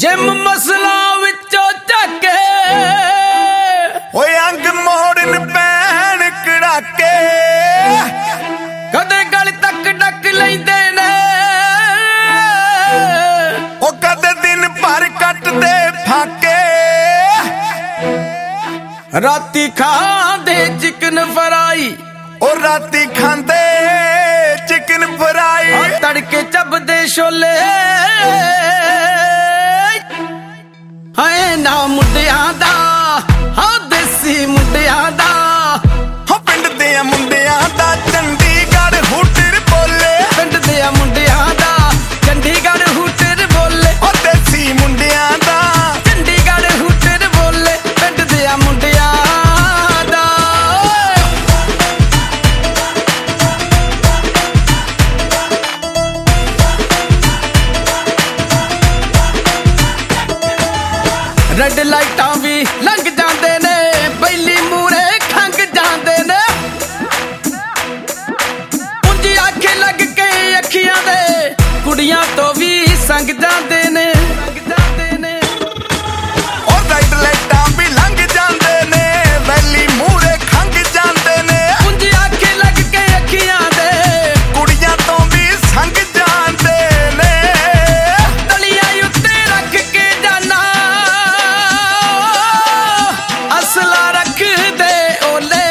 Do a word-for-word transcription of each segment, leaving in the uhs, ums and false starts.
gym ਮਸਲਾ ਵਿੱਚੋਂ ਝਾਕੇ ਓਏ ਅੰਗ ਮੋੜਨ ਪੈਣ ਕੜਾਕੇ ਕਦੇ ਗਲ ਤੱਕ ਡੱਕ ਲੈਂਦੇ ਨੇ ਉਹ ਕਦੇ ਦਿਨ ਭਰ ਕੱਟਦੇ ਫਾਕੇ ਰਾਤੀ ਖਾਂਦੇ ਚਿਕਨ ਫਰਾਈ ਉਹ ਰਾਤੀ ਖਾਂਦੇ ਚਿਕਨ ਫਰਾਈ ਤੜਕੇ ਚੱਬਦੇ ਛੋਲੇ ਹਾਏ ਨਾ ਮੁੰਡਿਆਂ ਦਾ ਹਾਂ ਦੇਸੀ ਮੁੰਡਿਆਂ ਦਾ ਹੋ ਪਿੰਡ ਦੇ ਮੁੰਡਿਆਂ ਦਾ ਚੰਡੀਗੜ੍ਹ ਹੂਟਰ ਬੋਲੇ ਪਿੰਡ ਦੇ ਮੁੰਡਿਆਂ ਦਾ ਚੰਡੀਗੜ੍ਹ ਹੂਟਰ ਬੋਲੇ ਉਹ ਦੇਸੀ ਮੁੰਡਿਆਂ ਦਾ ਚੰਡੀਗੜ੍ਹ ਹੂਟਰ ਬੋਲੇ ਪਿੰਡ ਦੇ ਮੁੰਡਿਆਂ ਦਾ ਰੈੱਡ ਲਾਈਟਾਂ ਵੀ ਲੰਘ ਜਾਂਦੇ ਨੇ ਬੈਲੀ ਮੂਰੇ ਖੰਗ ਜਾਂਦੇ ਨੇ ਉਂਝ ਆਖੇ ਲੱਗ ਕੇ ਅੱਖੀਆਂ ਦੇ ਕੁੜੀਆਂ ਤੋਂ ਵੀ ਸੰਗ ਜਾਂਦੇ ਨੇ ਉਹ ਰੈੱਡ ਲਾਈਟਾਂ ਵੀ ਲੰਘ ਜਾਂਦੇ ਨੇ ਬੈਲੀ ਮੂਰੇ ਖੰਗ ਜਾਂਦੇ ਨੇ ਉਂਝ ਆਖੇ ਲੱਗ ਕੇ ਅੱਖੀਆਂ ਦੇ ਕੁੜੀਆਂ ਤੋਂ ਵੀ ਸੰਗ ਜਾਂਦੇ ਨੇ ਤਲੀਆਂ ਉੱਤੇ ਰੱਖ ਕੇ ਜਾਨਾ ਅਸਲਾ ਰੱਖਦੇ ਓਲੇ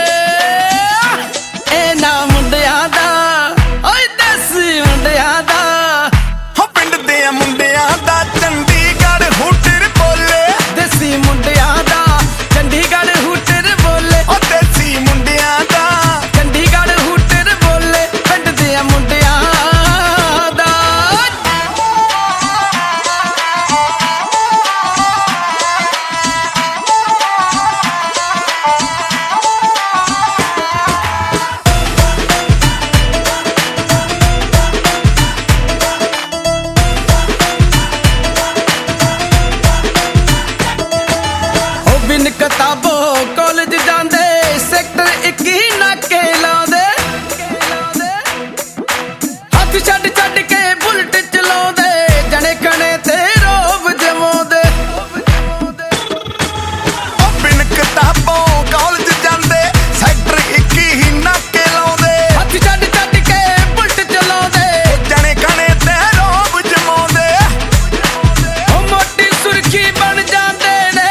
ਇਹ ਨਾ ਮੁੰਡਿਆਂ ਦਾ ਓਏ ਦੇਸੀ ਮੁੰਡਿਆਂ ਦਾ ਹੋ ਪਿੰਡ ਦੇ ਮੁੰਡਿਆਂ ਦਾ ਚੰਡੀਗੜ੍ਹ ਹੂਟਰ ਬੋਲੇ ਦੇਸੀ ਮੁੰਡਿਆਂ ਦਾ ਚੰਡੀਗੜ੍ਹ ਹੂਟਰ ਬੋਲੇ ਉਹ ਦੇਸੀ ਮੁੰਡਿਆਂ ਦਾ ਚੰਡੀਗੜ੍ਹ ਹੂਟਰ ਬੋਲੇ ਪਿੰਡ ਦੇ ਮੁੰਡਿਆਂ ਦਾ ਉਹ ਬਿਨ ਕਿਤਾਬੋਂ ਕਾਲਜ ਜਾਂਦੇ ਸੈਕਟਰ ਇੱਕੀ ਨਾਕੇ ਲਾਉਂਦੇ ਹੱਥ ਛੱਡ ਛੱਡ ਕੇ ਬੁਲਟ ਚਲਾਉਂਦੇ ਜਣੇ ਕਣੇ ਤੇ ਰੋਬ ਜਮਾਉਂਦੇ ਉਹ ਬਿਨ ਕਿਤਾਬੋਂ ਕਾਲਜ ਜਾਂਦੇ ਸੈਕਟਰ ਇੱਕੀ ਹੀ ਨਾਕੇ ਲਾਉਂਦੇ ਹੱਥ ਛੱਡ ਛੱਡ ਕੇ ਬੁਲਟ ਚਲਾਉਂਦੇ ਜਣੇ ਕਣੇ ਤੇ ਰੋਬ ਜਮਾਉਂਦੇ ਉਹ ਮੋਟੀ ਸੁਰਖੀ ਬਣ ਜਾਂਦੇ ਨੇ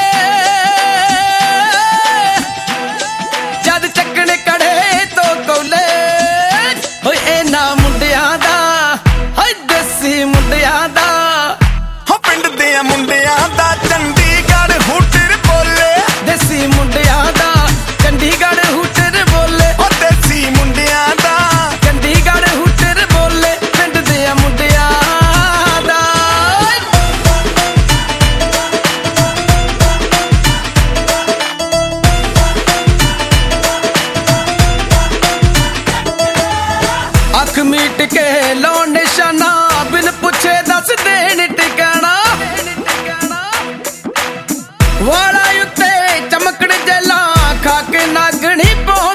ਜਦ ਚੱਕਣ ਕੜੇ ਤੋਂ ਕੋਲੇ ਓਏ ਇਹਨਾਂ ਮੁੰਡਿਆਂ ਦਾ ਹਾਏ ਦੇਸੀ ਮੁੰਡਿਆਂ ਦਾ ਹੋ ਪਿੰਡ ਦੇ ਮੁੰਡਿਆਂ ਦਾ ਚੰਡੀਗੜ੍ਹ ਹੂਟਰ ਬੋਲੇ ਦੇਸੀ ਮੁੰਡਿਆਂ ਦਾ ਚੰਡੀਗੜ੍ਹ ਹੂਟਰ ਬੋਲੇ ਉਹ ਦੇਸੀ ਮੁੰਡਿਆਂ ਦਾ ਚੰਡੀਗੜ੍ਹ ਹੂਟਰ ਬੋਲੇ ਪਿੰਡ ਦੇ ਮੁੰਡਿਆਂ ਦਾ ਅੱਖ ਮੀਟ ਕੇ ਲਾਉਣ ਨਿਸ਼ਾਨਾ ਬਿਨ ਪੁੱਛੇ ਦੱਸ ਦੇਣ ਟਿਕਾਣਾ ਵਾਲਾ ਉੱਤੇ ਚਮਕਣ ਜਲਾ ਖਾ ਕੇ ਨਾਗਣੀ ਪੋ